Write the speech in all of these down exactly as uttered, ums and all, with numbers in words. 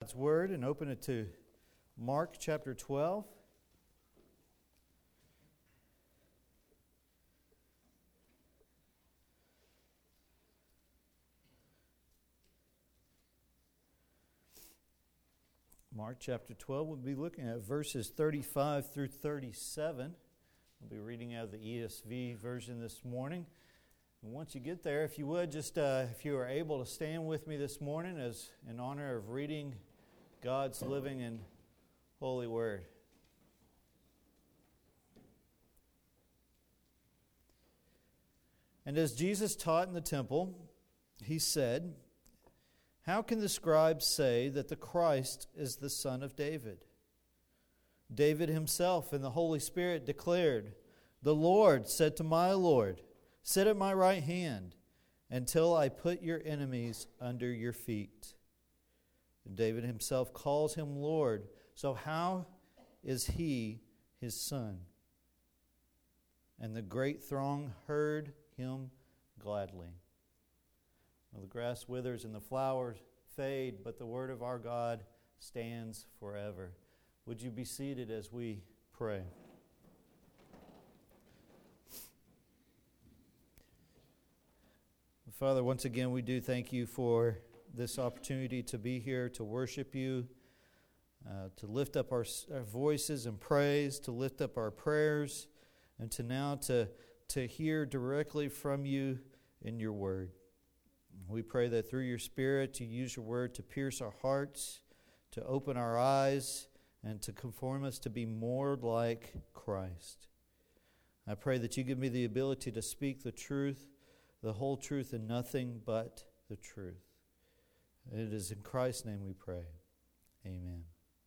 God's Word and open it to Mark chapter twelve. Mark chapter twelve, we'll be looking at verses thirty-five through thirty-seven. We'll be reading out of the E S V version this morning. And once you get there, if you would, just uh, if you are able to stand with me this morning as in honor of reading God's living and holy word. And as Jesus taught in the temple, he said, "How can the scribes say that the Christ is the son of David? David himself in the Holy Spirit declared, 'The Lord said to my Lord, sit at my right hand until I put your enemies under your feet.' And David himself calls him Lord. So how is he his son?" And the great throng heard him gladly. Well, the grass withers and the flowers fade, but the word of our God stands forever. Would you be seated as we pray? Father, once again, we do thank you for this opportunity to be here, to worship you, uh, to lift up our, our voices in praise, to lift up our prayers, and to now to, to hear directly from you in your word. We pray that through your Spirit you use your word to pierce our hearts, to open our eyes, and to conform us to be more like Christ. I pray that you give me the ability to speak the truth, the whole truth, and nothing but the truth. It is in Christ's name we pray. Amen.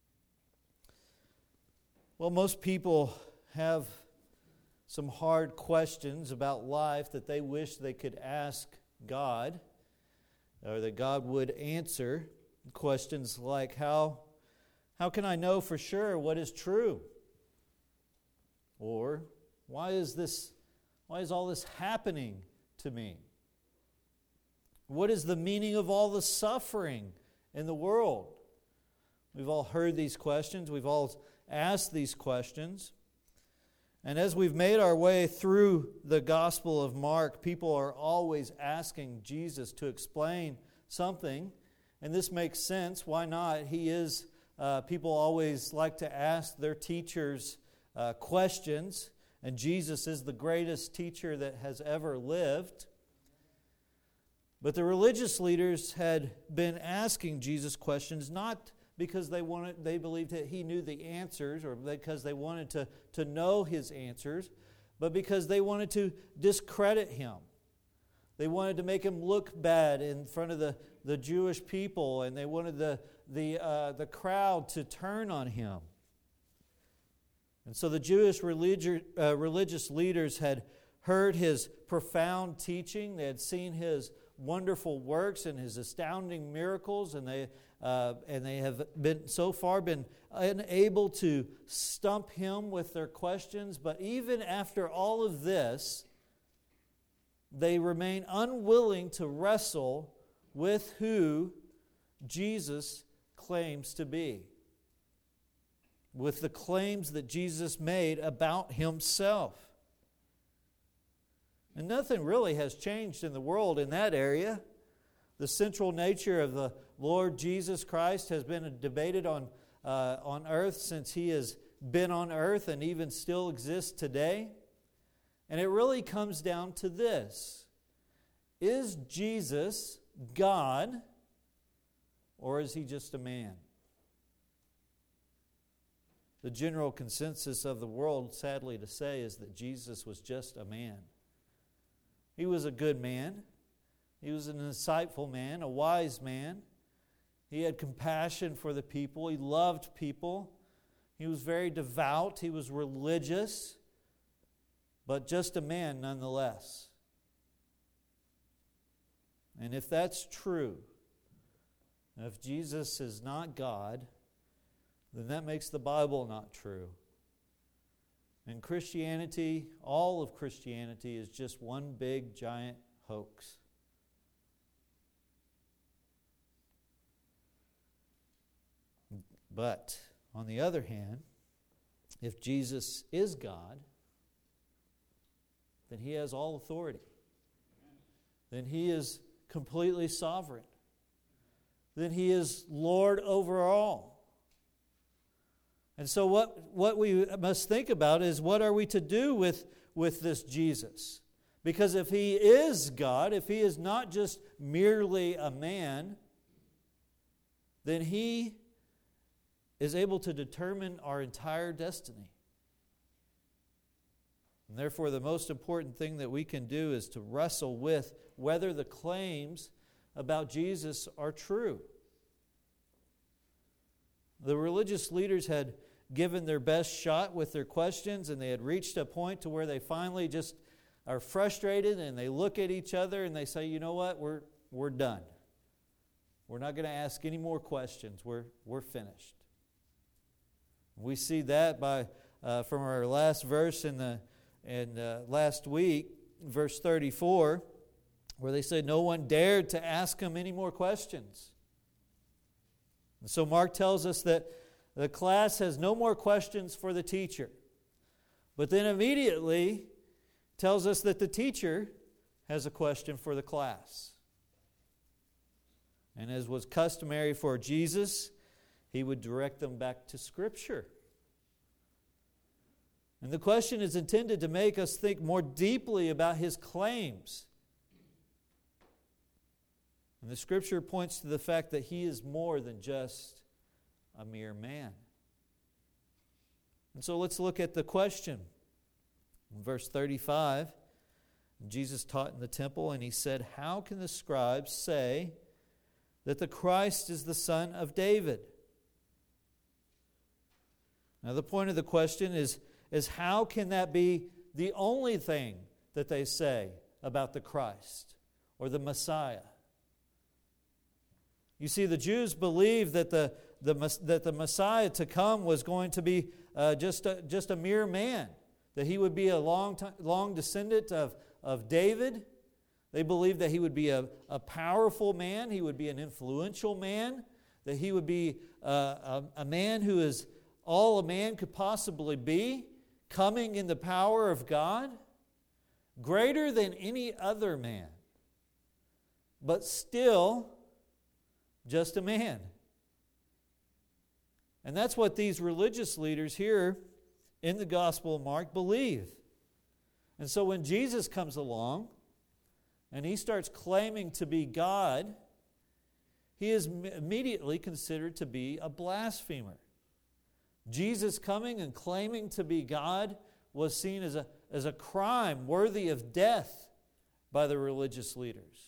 Well, most people have some hard questions about life that they wish they could ask God, or that God would answer. Questions like, how, how can I know for sure what is true? Or, why is this, why is all this happening to me? What is the meaning of all the suffering in the world? We've all heard these questions. We've all asked these questions. And as we've made our way through the Gospel of Mark, people are always asking Jesus to explain something. And this makes sense. Why not? He is, uh, people always like to ask their teachers uh, questions. And Jesus is the greatest teacher that has ever lived. But the religious leaders had been asking Jesus questions not because they wanted, they believed that he knew the answers, or because they wanted to, to know his answers, but because they wanted to discredit him. They wanted to make him look bad in front of the, the Jewish people, and they wanted the, the, uh, the crowd to turn on him. And so the Jewish religious, uh, religious leaders had heard his profound teaching. They had seen his wonderful works and his astounding miracles, and they uh, and they have been so far been unable to stump him with their questions. But even after all of this, they remain unwilling to wrestle with who Jesus claims to be, with the claims that Jesus made about himself. And nothing really has changed in the world in that area. The central nature of the Lord Jesus Christ has been debated on, uh, on earth since he has been on earth and even still exists today. And it really comes down to this: is Jesus God, or is he just a man? The general consensus of the world, sadly to say, is that Jesus was just a man. He was a good man. He was an insightful man, a wise man. He had compassion for the people. He loved people. He was very devout. He was religious, but just a man nonetheless. And if that's true, if Jesus is not God, then that makes the Bible not true. And Christianity, all of Christianity, is just one big giant hoax. But, on the other hand, if Jesus is God, then He has all authority. Then He is completely sovereign. Then He is Lord over all. And so what, what we must think about is, what are we to do with, with this Jesus? Because if He is God, if He is not just merely a man, then He is able to determine our entire destiny. And therefore, the most important thing that we can do is to wrestle with whether the claims about Jesus are true. The religious leaders had given their best shot with their questions, and they had reached a point to where they finally just are frustrated, and they look at each other and they say, you know what, we're we're done. We're not going to ask any more questions. We're we're finished. We see that by uh, from our last verse in the in uh, last week, verse thirty-four, where they said no one dared to ask Him any more questions. And so Mark tells us that the class has no more questions for the teacher. But then immediately tells us that the teacher has a question for the class. And as was customary for Jesus, He would direct them back to Scripture. And the question is intended to make us think more deeply about His claims. And the Scripture points to the fact that He is more than just a mere man. And so let's look at the question. In verse thirty-five, Jesus taught in the temple, and He said, "How can the scribes say that the Christ is the son of David?" Now the point of the question is, is how can that be the only thing that they say about the Christ or the Messiah? You see, the Jews believed that the, the, that the Messiah to come was going to be uh, just, a, just a mere man, that He would be a long, time, long descendant of, of David. They believed that He would be a, a powerful man, He would be an influential man, that He would be uh, a, a man who is all a man could possibly be, coming in the power of God, greater than any other man, but still just a man. And that's what these religious leaders here in the Gospel of Mark believe. And so when Jesus comes along and He starts claiming to be God, He is immediately considered to be a blasphemer. Jesus coming and claiming to be God was seen as a, as a crime worthy of death by the religious leaders.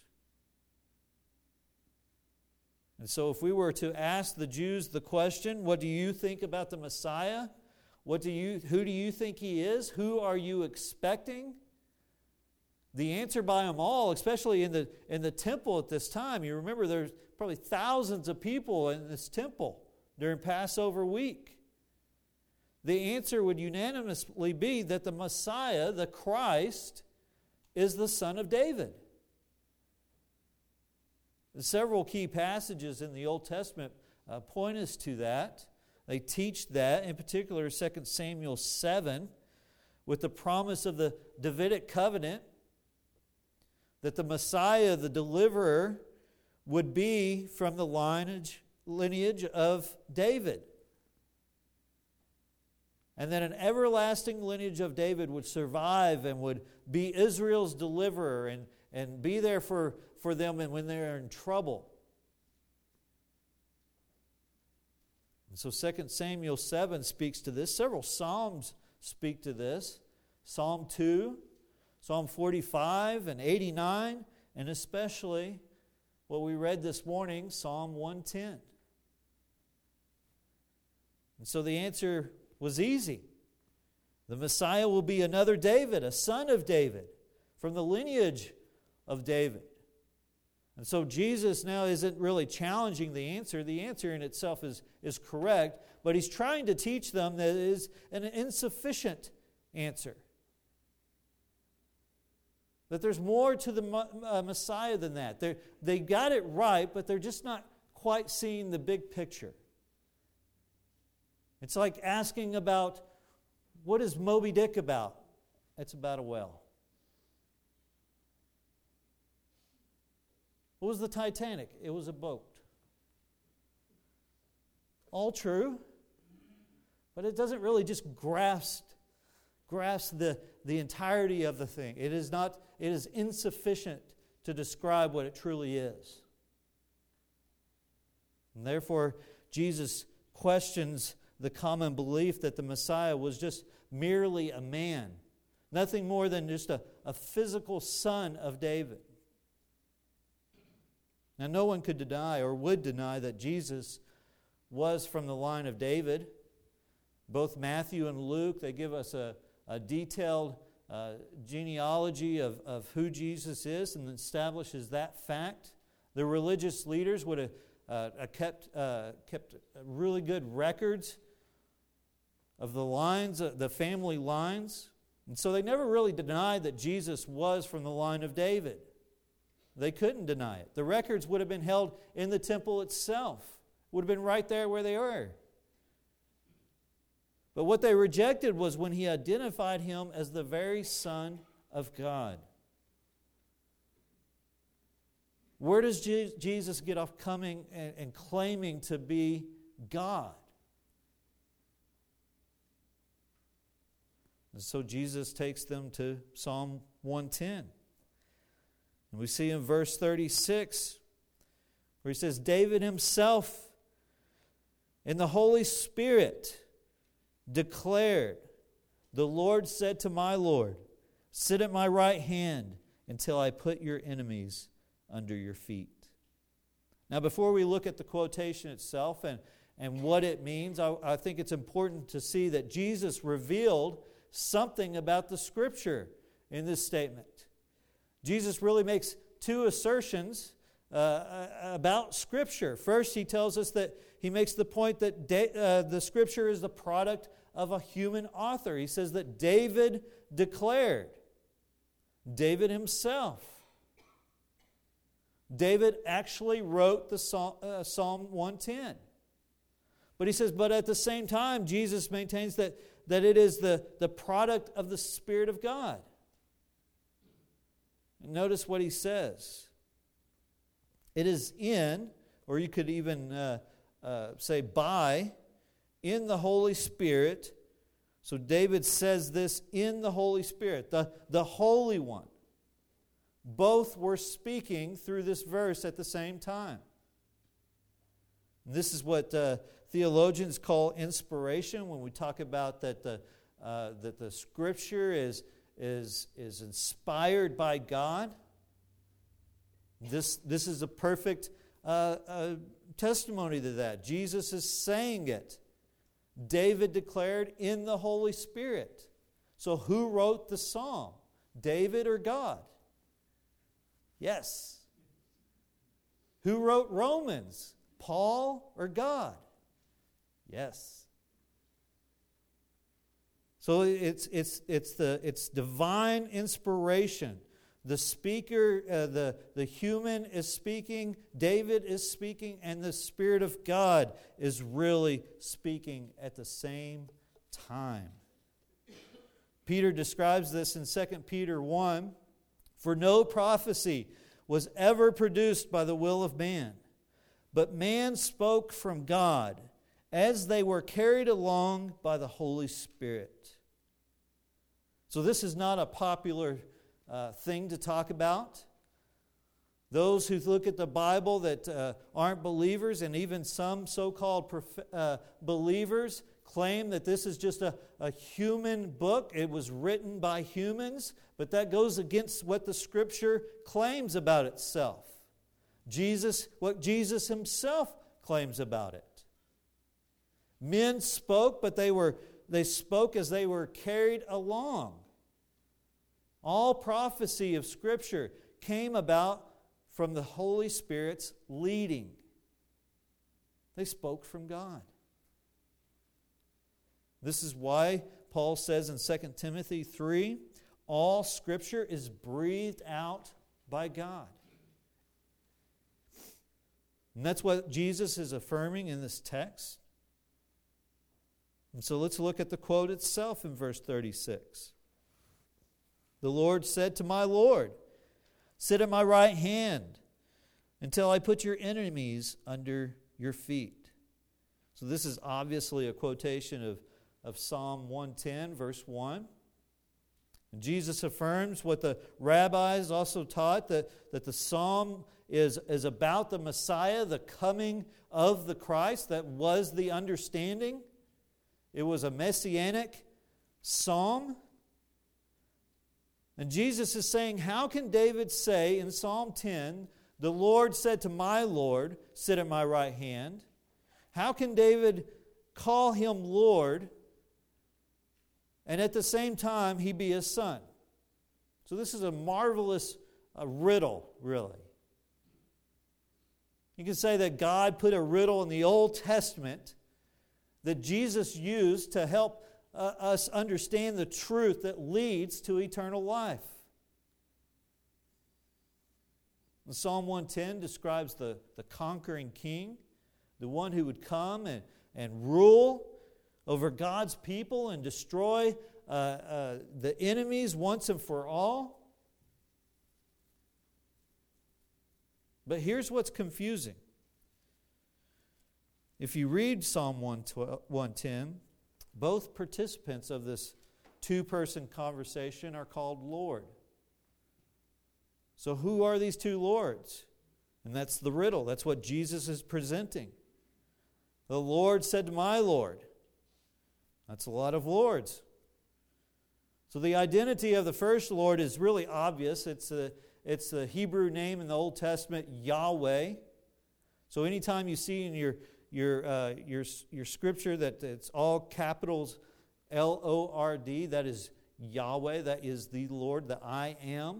And so if we were to ask the Jews the question, what do you think about the Messiah? What do you, who do you think He is? Who are you expecting? The answer by them all, especially in the, in the temple at this time, you remember there's probably thousands of people in this temple during Passover week. The answer would unanimously be that the Messiah, the Christ, is the Son of David. Several key passages in the Old Testament uh, point us to that. They teach that, in particular Second Samuel seven, with the promise of the Davidic covenant, that the Messiah, the deliverer, would be from the lineage, lineage of David. And that an everlasting lineage of David would survive and would be Israel's deliverer and, and be there for, for them and when they're in trouble. And so Second Samuel seven speaks to this. Several Psalms speak to this. Psalm two, Psalm forty-five and eighty-nine, and especially what we read this morning, Psalm one ten. And so the answer was easy. The Messiah will be another David, a son of David, from the lineage of David. And so Jesus now isn't really challenging the answer. The answer in itself is, is correct, but He's trying to teach them that it is an insufficient answer. That there's more to the uh, Messiah than that. They're, they got it right, but they're just not quite seeing the big picture. It's like asking about, what is Moby Dick about? It's about a whale. What was the Titanic? It was a boat. All true, but it doesn't really just grasp, grasp the, the entirety of the thing. It is not, it is insufficient to describe what it truly is. And therefore, Jesus questions the common belief that the Messiah was just merely a man, nothing more than just a, a physical son of David. Now, no one could deny or would deny that Jesus was from the line of David. Both Matthew and Luke, they give us a, a detailed uh, genealogy of, of who Jesus is and establishes that fact. The religious leaders would have uh, kept, uh, kept really good records of the lines, uh, the family lines. And so they never really denied that Jesus was from the line of David. They couldn't deny it. The records would have been held in the temple itself. Would have been right there where they were. But what they rejected was when he identified him as the very Son of God. Where does Je- Jesus get off coming and, and claiming to be God? And so Jesus takes them to Psalm one ten. And we see in verse thirty-six where he says, David himself in the Holy Spirit declared, the Lord said to my Lord, sit at my right hand until I put your enemies under your feet. Now, before we look at the quotation itself and, and what it means, I, I think it's important to see that Jesus revealed something about the Scripture in this statement. Jesus really makes two assertions uh, about Scripture. First, he tells us that he makes the point that da- uh, the Scripture is the product of a human author. He says that David declared. David himself. David actually wrote the Psalm, uh, Psalm one ten. But he says, but at the same time, Jesus maintains that, that it is the, the product of the Spirit of God. And notice what he says. It is in, or you could even uh, uh, say by, in the Holy Spirit. So David says this in the Holy Spirit, the, the Holy One. Both were speaking through this verse at the same time. And this is what uh, theologians call inspiration when we talk about that the, uh, that the Scripture is, is, is inspired by God. This, this is a perfect uh, uh, testimony to that. Jesus is saying it. David declared in the Holy Spirit. So who wrote the psalm? David or God? Yes. Who wrote Romans? Paul or God? Yes. So it's it's it's the it's divine inspiration. The speaker, uh, the, the human is speaking, David is speaking, and the Spirit of God is really speaking at the same time. Peter describes this in Second Peter one. For no prophecy was ever produced by the will of man, but man spoke from God as they were carried along by the Holy Spirit. So this is not a popular uh, thing to talk about. Those who look at the Bible that uh, aren't believers, and even some so-called prof- uh, believers, claim that this is just a, a human book. It was written by humans, but that goes against what the Scripture claims about itself. Jesus, what Jesus himself claims about it. Men spoke, but they were they spoke as they were carried along. All prophecy of Scripture came about from the Holy Spirit's leading. They spoke from God. This is why Paul says in Second Timothy three, all Scripture is breathed out by God. And that's what Jesus is affirming in this text. And so let's look at the quote itself in verse thirty-six. The Lord said to my Lord, sit at my right hand until I put your enemies under your feet. So this is obviously a quotation of, of Psalm one ten, verse one. And Jesus affirms what the rabbis also taught, that, that the psalm is, is about the Messiah, the coming of the Christ. That was the understanding. It was a messianic psalm. And Jesus is saying, how can David say in Psalm ten, the Lord said to my Lord, sit at my right hand? How can David call him Lord and at the same time he be his son? So this is a marvelous uh, riddle, really. You can say that God put a riddle in the Old Testament that Jesus used to help uh, us understand the truth that leads to eternal life. And Psalm one ten describes the, the conquering king, the one who would come and, and rule over God's people and destroy uh, uh, the enemies once and for all. But here's what's confusing. If you read Psalm one ten, both participants of this two-person conversation are called Lord. So who are these two Lords? And that's the riddle. That's what Jesus is presenting. The Lord said to my Lord. That's a lot of Lords. So the identity of the first Lord is really obvious. It's a, it's the Hebrew name in the Old Testament, Yahweh. So anytime you see in your Your, uh, your, your scripture that it's all capitals L O R D, that is Yahweh, that is the Lord, the I am.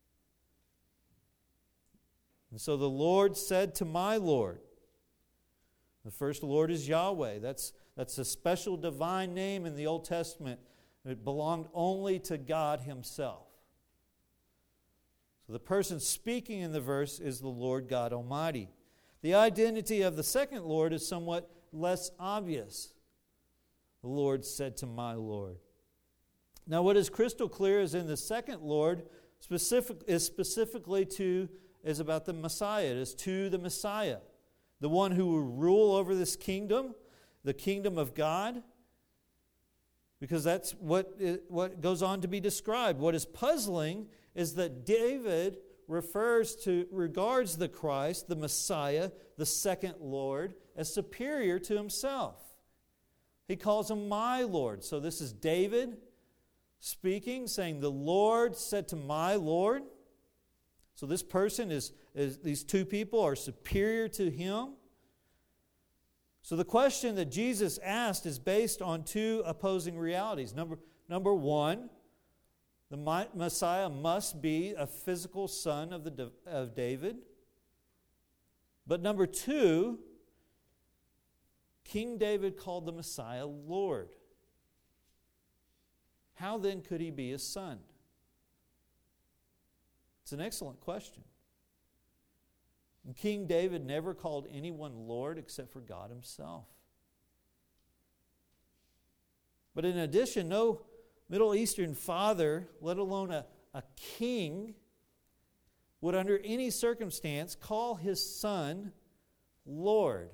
And so the Lord said to my Lord. The first Lord is Yahweh. That's, that's a special divine name in the Old Testament. It belonged only to God Himself. So the person speaking in the verse is the Lord God Almighty. The identity of the second Lord is somewhat less obvious. The Lord said to my Lord. Now what is crystal clear is in the second Lord specific, is specifically to, is about the Messiah. It is to the Messiah. The one who will rule over this kingdom, the kingdom of God. Because that's what, it, what goes on to be described. What is puzzling is that David refers to, regards the Christ, the Messiah, the second Lord, as superior to himself. He calls him my Lord. So this is David speaking, saying, the Lord said to my Lord. So this person is, is these two people are superior to him. So the question that Jesus asked is based on two opposing realities. Number, number one, the Messiah must be a physical son of, the, of David. But number two, King David called the Messiah Lord. How then could he be his son? It's an excellent question. And King David never called anyone Lord except for God Himself. But in addition, no Middle Eastern father, let alone a, a king, would under any circumstance call his son Lord.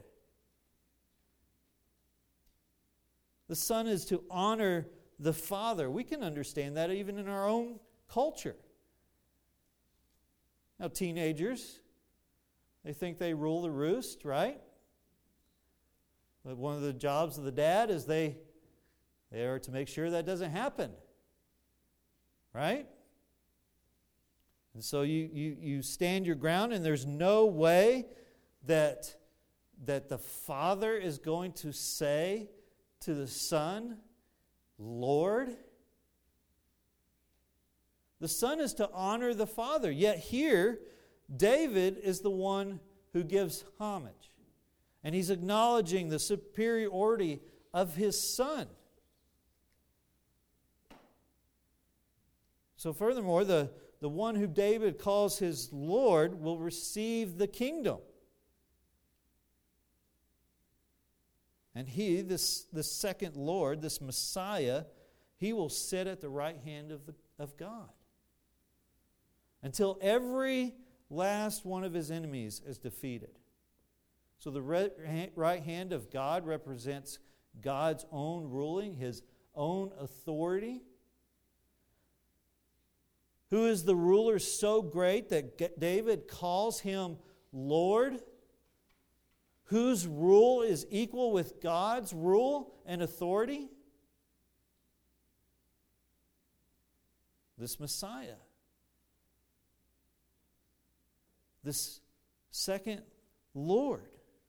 The son is to honor the father. We can understand that even in our own culture. Now, teenagers, they think they rule the roost, right? But one of the jobs of the dad is they They are to make sure that doesn't happen. Right? And so you, you, you stand your ground, and there's no way that, that the father is going to say to the son, Lord. The son is to honor the father. Yet here, David is the one who gives homage. And he's acknowledging the superiority of his son. So furthermore, the, the one who David calls his Lord will receive the kingdom. And he, this, this second Lord, this Messiah, he will sit at the right hand of, the, of God until every last one of his enemies is defeated. So the right hand of God represents God's own ruling, his own authority. Who is the ruler so great that David calls him Lord? Whose rule is equal with God's rule and authority? This Messiah. This second Lord.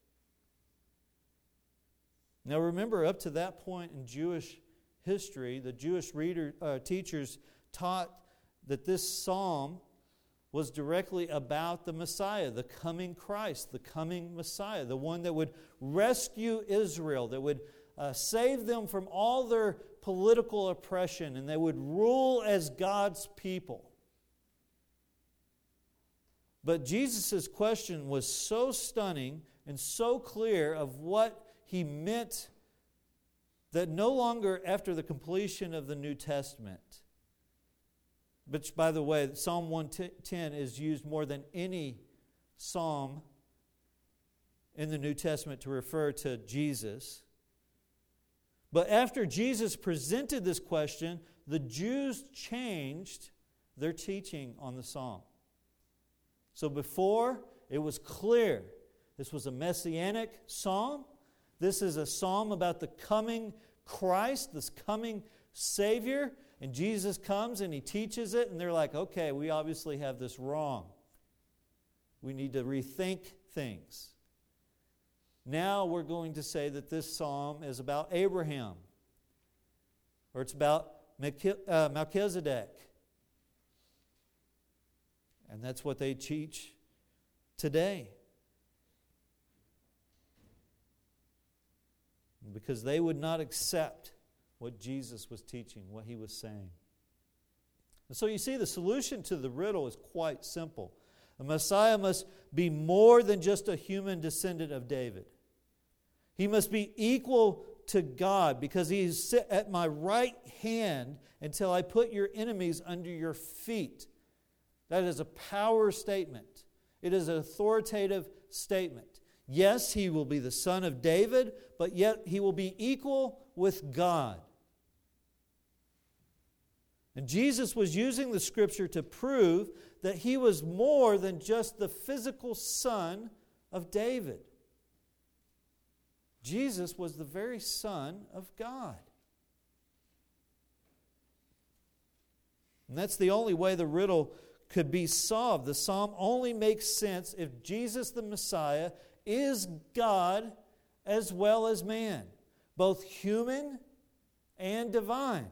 Now remember, up to that point in Jewish history, the Jewish reader, uh, teachers taught that this psalm was directly about the Messiah, the coming Christ, the coming Messiah, the one that would rescue Israel, that would uh, save them from all their political oppression, and they would rule as God's people. But Jesus' question was so stunning and so clear of what he meant that no longer after the completion of the New Testament, which, by the way, Psalm one ten is used more than any psalm in the New Testament to refer to Jesus. But after Jesus presented this question, the Jews changed their teaching on the psalm. So before, it was clear this was a messianic psalm. This is a psalm about the coming Christ, this coming Savior. And Jesus comes and he teaches it, and they're like, okay, we obviously have this wrong. We need to rethink things. Now we're going to say that this psalm is about Abraham, or it's about Melchizedek. And that's what they teach today. Because they would not accept what Jesus was teaching, what he was saying. And so you see, the solution to the riddle is quite simple. The Messiah must be more than just a human descendant of David. He must be equal to God, because he is sit at my right hand until I put your enemies under your feet. That is a power statement. It is an authoritative statement. Yes, he will be the son of David, but yet he will be equal with God. And Jesus was using the Scripture to prove that he was more than just the physical son of David. Jesus was the very Son of God. And that's the only way the riddle could be solved. The psalm only makes sense if Jesus the Messiah is God as well as man, both human and divine.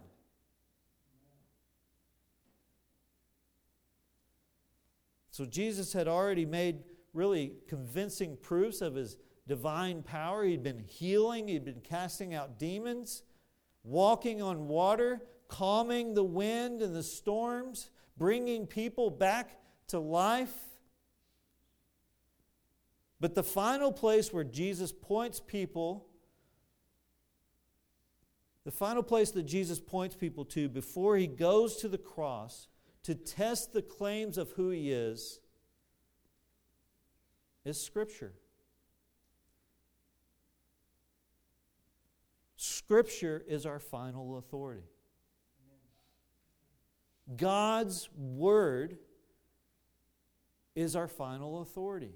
So Jesus had already made really convincing proofs of his divine power. He'd been healing, he'd been casting out demons, walking on water, calming the wind and the storms, bringing people back to life. But the final place where Jesus points people, the final place that Jesus points people to before he goes to the cross to test the claims of who he is, is Scripture. Scripture is our final authority. God's Word is our final authority.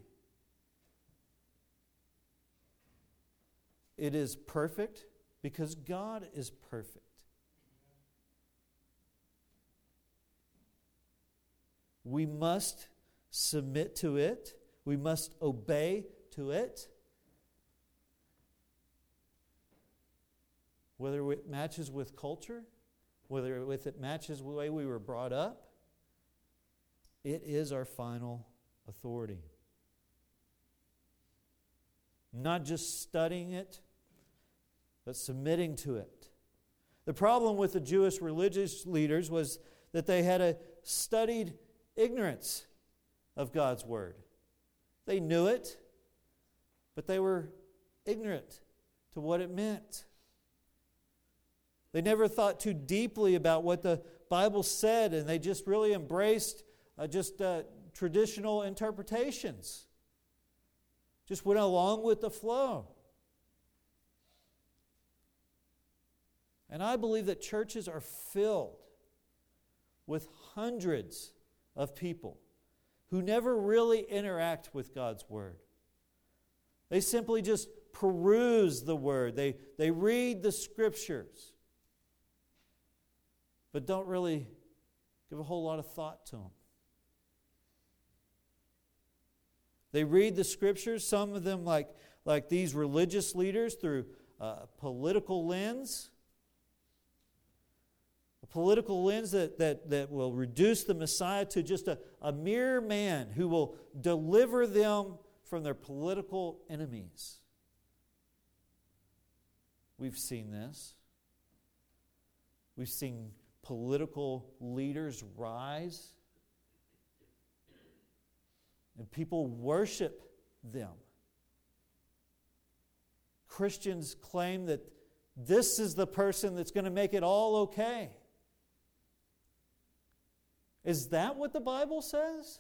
It is perfect because God is perfect. We must submit to it. We must obey to it. Whether it matches with culture, whether it matches the way we were brought up, it is our final authority. Not just studying it, but submitting to it. The problem with the Jewish religious leaders was that they had a studied ignorance of God's Word. They knew it, but they were ignorant to what it meant. They never thought too deeply about what the Bible said, and they just really embraced uh, just uh, traditional interpretations. Just went along with the flow. And I believe that churches are filled with hundreds of people who never really interact with God's Word. They simply just peruse the Word. They, they read the Scriptures, but don't really give a whole lot of thought to them. They read the Scriptures, some of them like, like these religious leaders, through a political lens. A political lens that, that, that will reduce the Messiah to just a, a mere man who will deliver them from their political enemies. We've seen this. We've seen political leaders rise, and people worship them. Christians claim that this is the person that's going to make it all okay. Is that what the Bible says?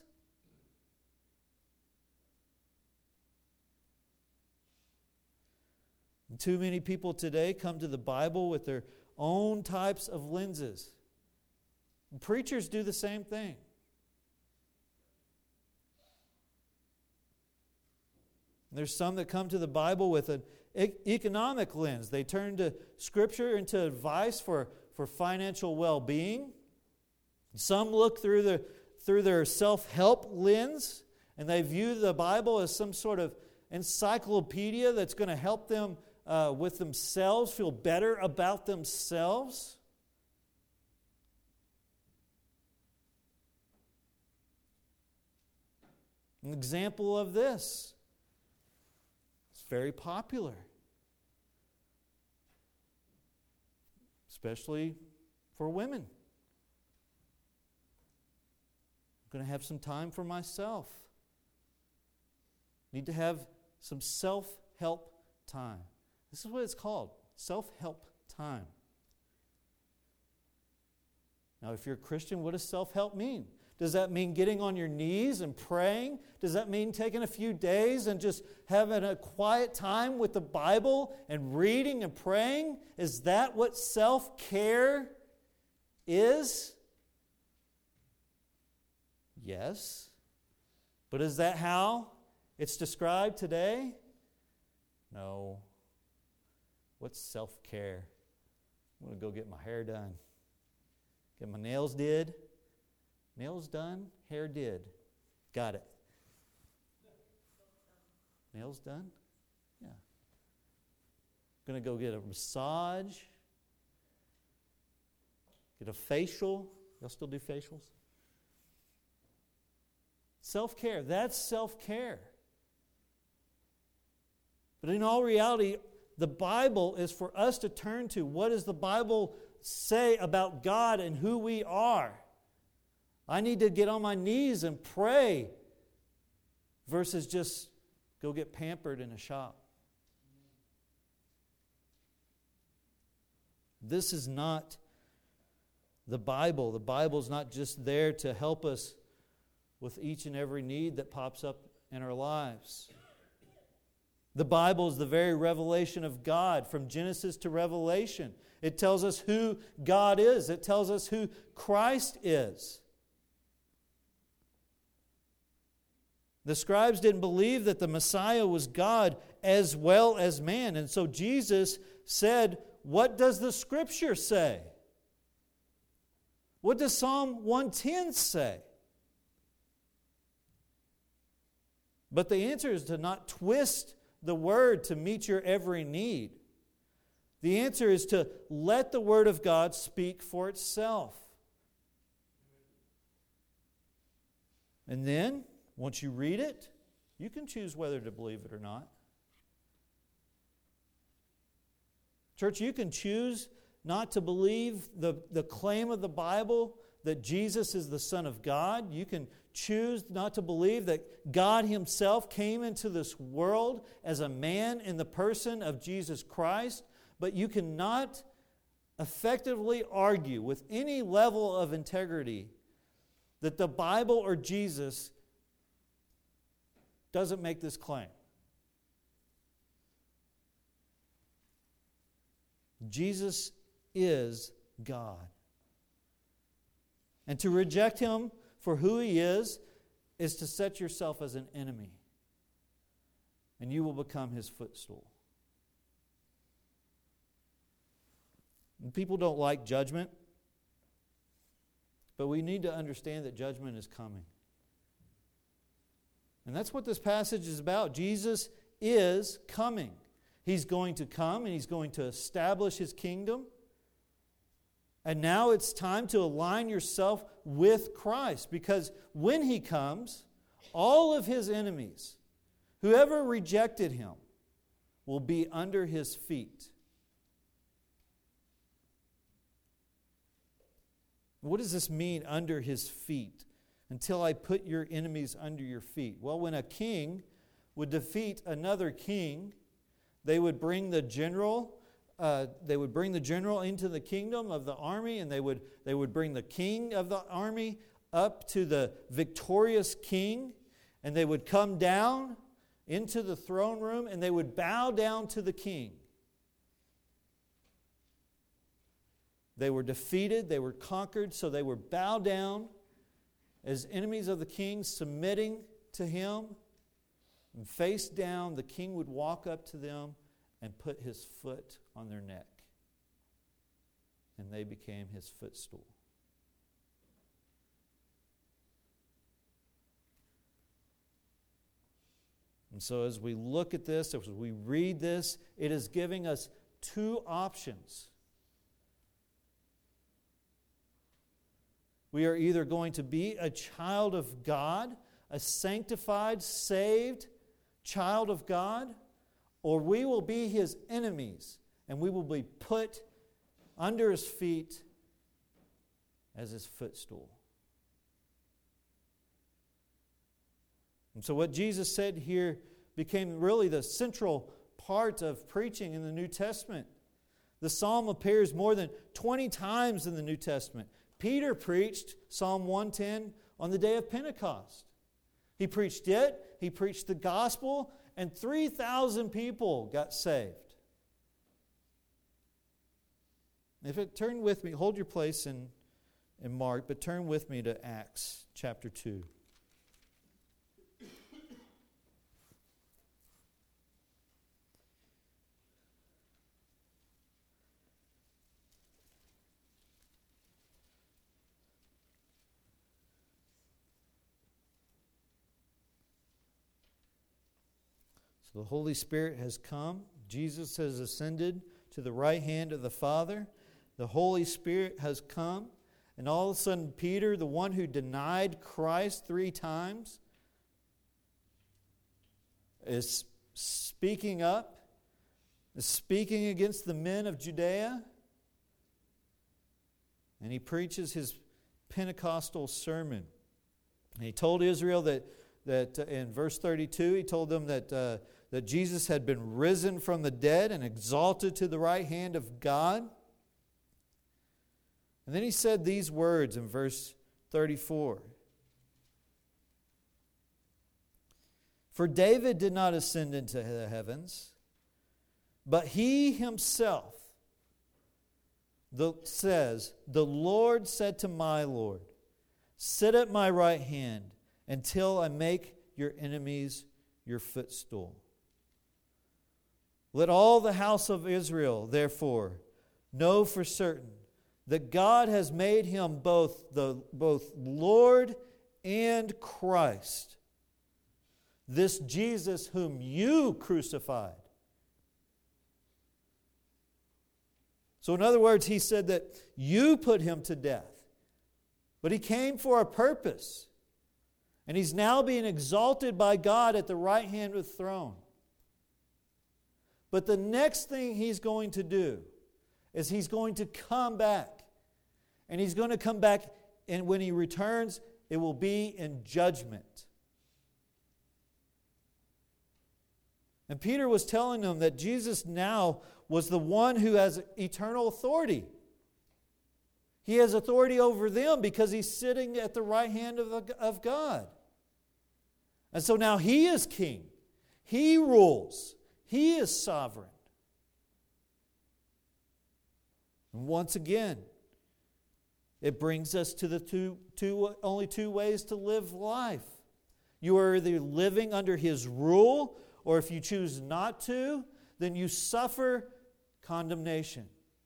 And too many people today come to the Bible with their own types of lenses. And preachers do the same thing. There's some that come to the Bible with an e- economic lens. They turn to Scripture into advice for, for financial well-being. Some look through the through their self-help lens, and they view the Bible as some sort of encyclopedia that's going to help them uh, with themselves, feel better about themselves. An example of this, it's very popular, especially for women. I'm going to have some time for myself. Need to have some self-help time. This is what it's called, self-help time. Now, if you're a Christian, what does self-help mean? Does that mean getting on your knees and praying? Does that mean taking a few days and just having a quiet time with the Bible and reading and praying? Is that what self-care is? Yes. But is that how it's described today? No. What's self-care? I'm going to go get my hair done. Get my nails did. Nails done, hair did. Got it. Nails done? Yeah. Going to go get a massage. Get a facial. Y'all still do facials? Self-care. That's self-care. But in all reality, the Bible is for us to turn to. What does the Bible say about God and who we are? I need to get on my knees and pray versus just go get pampered in a shop. This is not the Bible. The Bible is not just there to help us with each and every need that pops up in our lives. The Bible is the very revelation of God from Genesis to Revelation. It tells us who God is. It tells us who Christ is. The scribes didn't believe that the Messiah was God as well as man. And so Jesus said, what does the Scripture say? What does Psalm one ten say? But the answer is to not twist the Word to meet your every need. The answer is to let the Word of God speak for itself. And then, once you read it, you can choose whether to believe it or not. Church, you can choose not to believe the, the claim of the Bible that Jesus is the Son of God. You can choose not to believe that God Himself came into this world as a man in the person of Jesus Christ. But you cannot effectively argue with any level of integrity that the Bible or Jesus doesn't make this claim. Jesus is God. And to reject Him for who He is is to set yourself as an enemy. And you will become His footstool. And people don't like judgment, but we need to understand that judgment is coming. And that's what this passage is about. Jesus is coming. He's going to come and He's going to establish His kingdom. And now it's time to align yourself with Christ, because when He comes, all of His enemies, whoever rejected Him, will be under His feet. What does this mean, under His feet? Until I put your enemies under your feet. Well, when a king would defeat another king, they would bring the general Uh, they would bring the general into the kingdom of the army, and they would, they would bring the king of the army up to the victorious king, and they would come down into the throne room, and they would bow down to the king. They were defeated, they were conquered, so they would bow down as enemies of the king, submitting to him, and face down, the king would walk up to them and put his foot on their neck. And they became his footstool. And so as we look at this, as we read this, it is giving us two options. We are either going to be a child of God, a sanctified, saved child of God, or we will be His enemies, and we will be put under His feet as His footstool. And so what Jesus said here became really the central part of preaching in the New Testament. The psalm appears more than twenty times in the New Testament. Peter preached Psalm one ten on the day of Pentecost. He preached it, he preached the gospel, and three thousand people got saved. If it turn with me, hold your place in, in Mark, but turn with me to Acts chapter two. So the Holy Spirit has come. Jesus has ascended to the right hand of the Father. The Holy Spirit has come. And all of a sudden, Peter, the one who denied Christ three times, is speaking up, is speaking against the men of Judea. And he preaches his Pentecostal sermon. And he told Israel that, that uh, in verse thirty-two, he told them that, uh, that Jesus had been risen from the dead and exalted to the right hand of God. And then he said these words in verse thirty-four. For David did not ascend into the heavens, but he himself the, says, the Lord said to my Lord, sit at my right hand until I make your enemies your footstool. Let all the house of Israel, therefore, know for certain that God has made him both the both Lord and Christ, this Jesus whom you crucified. So in other words, he said that you put him to death, but he came for a purpose, and he's now being exalted by God at the right hand of the throne. But the next thing he's going to do is he's going to come back. And he's going to come back and when He returns, it will be in judgment. And Peter was telling them that Jesus now was the one who has eternal authority. He has authority over them because He's sitting at the right hand of, of God. And so now He is king. He rules. He is sovereign. And once again, it brings us to the two, two, only two ways to live life. You are either living under His rule, or if you choose not to, then you suffer condemnation.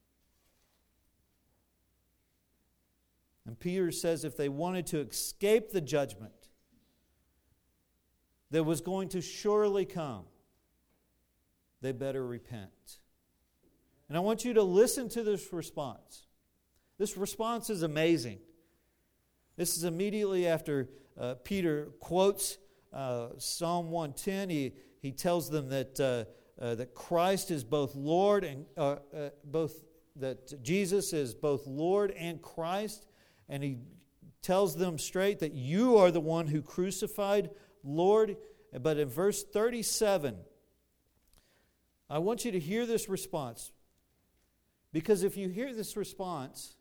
And Peter says if they wanted to escape the judgment that was going to surely come, they better repent. And I want you to listen to this response. This response is amazing. This is immediately after uh, Peter quotes uh, Psalm one ten. He, he tells them that, uh, uh, that Christ is both Lord and uh, uh, both that Jesus is both Lord and Christ. And he tells them straight that you are the one who crucified Lord. But in verse thirty-seven, I want you to hear this response. Because if you hear this response,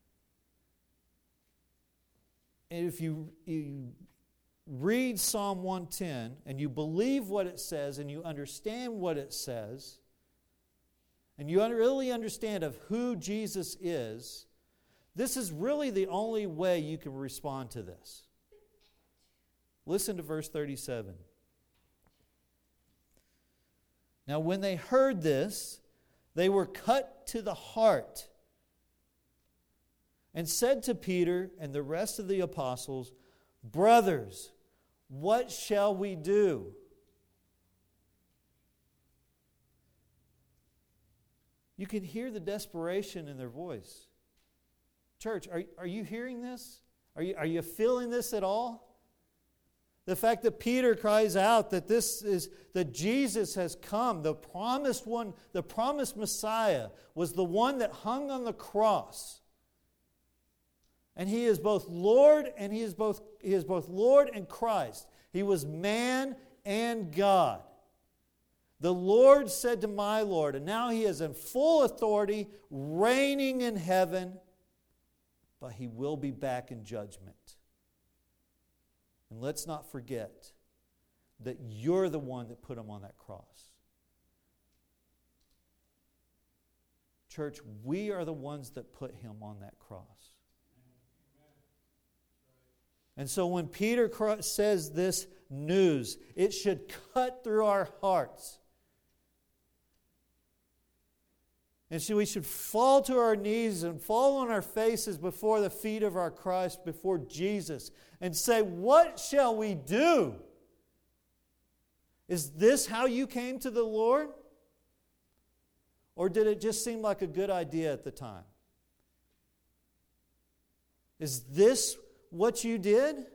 and if you, you read Psalm one ten and you believe what it says and you understand what it says, and you really understand of who Jesus is, this is really the only way you can respond to this. Listen to verse thirty-seven. Now when they heard this, they were cut to the heart and said to Peter and the rest of the apostles, "Brothers, what shall we do?" You can hear the desperation in their voice. Church, are, are you hearing this? Are you, are you feeling this at all? The fact that Peter cries out that this is that Jesus has come, the promised one, the promised Messiah was the one that hung on the cross. And He is both Lord and He is both He is both Lord and Christ. He was man and God. The Lord said to my Lord, and now He is in full authority, reigning in heaven, but He will be back in judgment. And let's not forget that you're the one that put Him on that cross. Church, we are the ones that put Him on that cross. And so when Peter says this news, it should cut through our hearts. And so we should fall to our knees and fall on our faces before the feet of our Christ, before Jesus, and say, "What shall we do?" Is this how you came to the Lord? Or did it just seem like a good idea at the time? Is this what you did?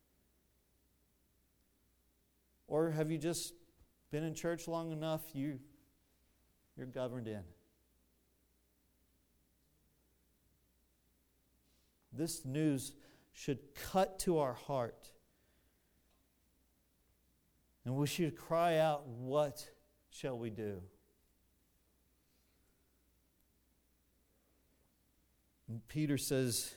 Or have you just been in church long enough, you, you're governed in? This news should cut to our heart. And we should cry out, "What shall we do?" And Peter says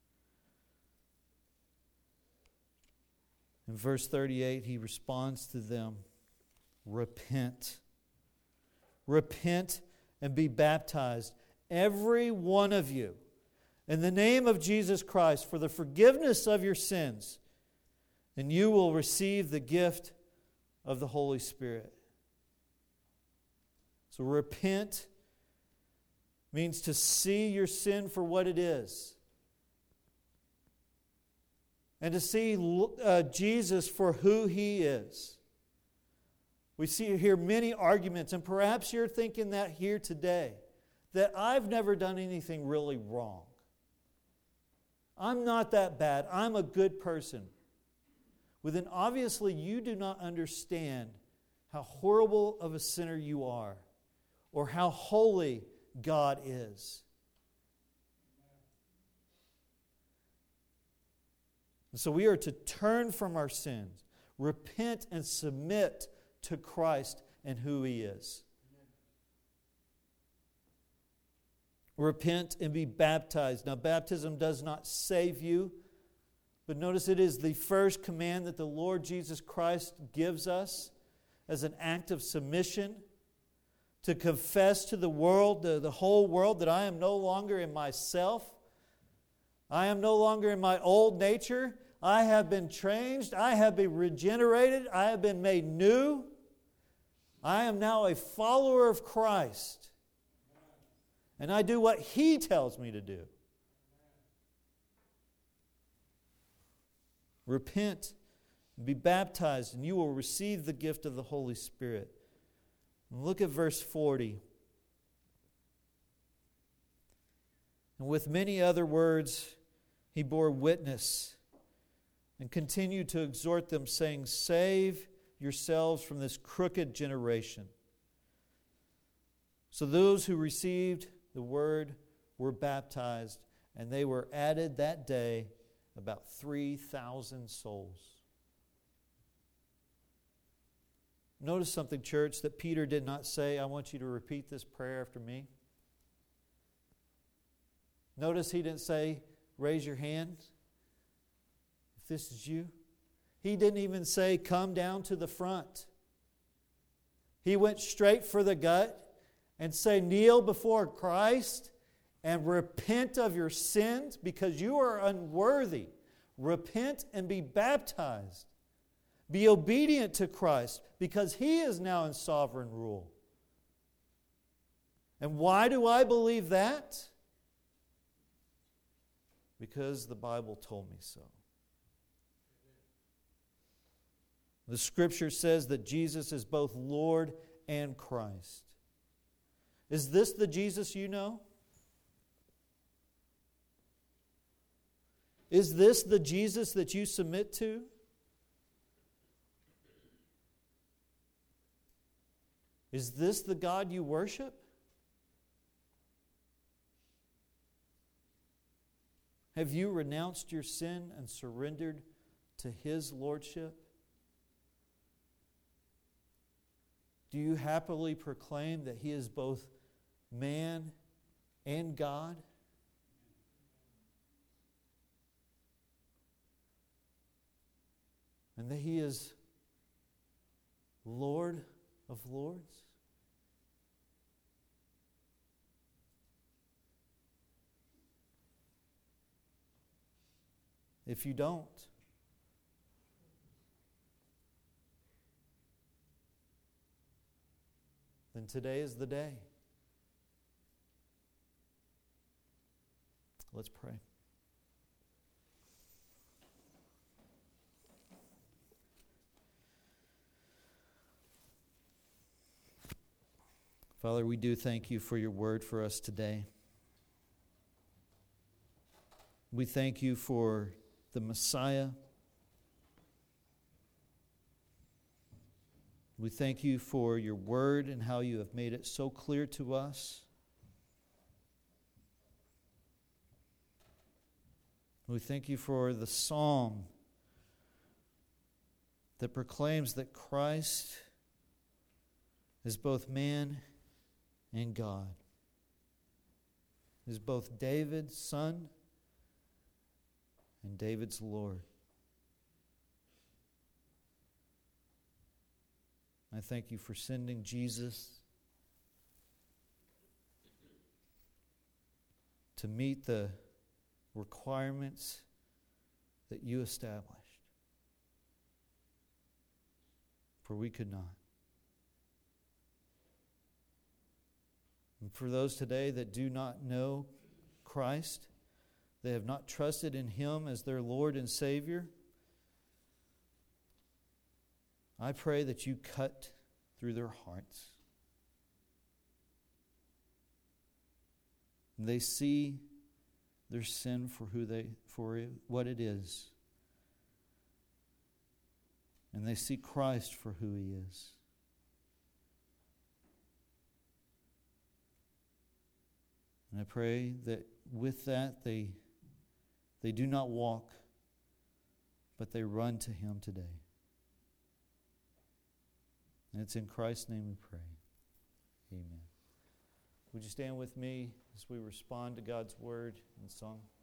in verse thirty-eight, he responds to them, "Repent. Repent and be baptized, every one of you, in the name of Jesus Christ, for the forgiveness of your sins, and you will receive the gift of the Holy Spirit." So repent means to see your sin for what it is, and to see uh, Jesus for who He is. We see here many arguments, and perhaps you're thinking that here today, that I've never done anything really wrong. I'm not that bad. I'm a good person. Well, then obviously you do not understand how horrible of a sinner you are, or how holy God is. So we are to turn from our sins, repent and submit to Christ and who He is. Repent and be baptized. Now, baptism does not save you, but notice it is the first command that the Lord Jesus Christ gives us as an act of submission to confess to the world, the, the whole world, that I am no longer in myself. I am no longer in my old nature. I have been changed. I have been regenerated. I have been made new. I am now a follower of Christ. And I do what He tells me to do. Repent, be baptized, and you will receive the gift of the Holy Spirit. And look at verse forty. And with many other words, He bore witness and continued to exhort them, saying, "Save yourselves from this crooked generation." So those who received the word were baptized, and they were added that day about three thousand souls. Notice something, church, that Peter did not say, "I want you to repeat this prayer after me." Notice he didn't say, "Raise your hand if this is you." He didn't even say, "Come down to the front." He went straight for the gut and say, "Kneel before Christ and repent of your sins because you are unworthy. Repent and be baptized. Be obedient to Christ because He is now in sovereign rule." And why do I believe that? Because the Bible told me so. The Scripture says that Jesus is both Lord and Christ. Is this the Jesus you know? Is this the Jesus that you submit to? Is this the God you worship? Have you renounced your sin and surrendered to His lordship? Do you happily proclaim that He is both man and God? And that He is Lord of lords? If you don't, then today is the day. Let's pray. Father, we do thank You for Your word for us today. We thank You for the Messiah. We thank You for Your word and how You have made it so clear to us. We thank You for the song that proclaims that Christ is both man and God. Is both David's son and David's Lord. I thank You for sending Jesus to meet the requirements that You established, for we could not. And for those today that do not know Christ, they have not trusted in Him as their Lord and Savior, I pray that You cut through their hearts. And they see their sin for who they for what it is. And they see Christ for who He is. And I pray that with that they they do not walk but they run to Him today. And it's in Christ's name we pray. Amen. Would you stand with me as we respond to God's word in song?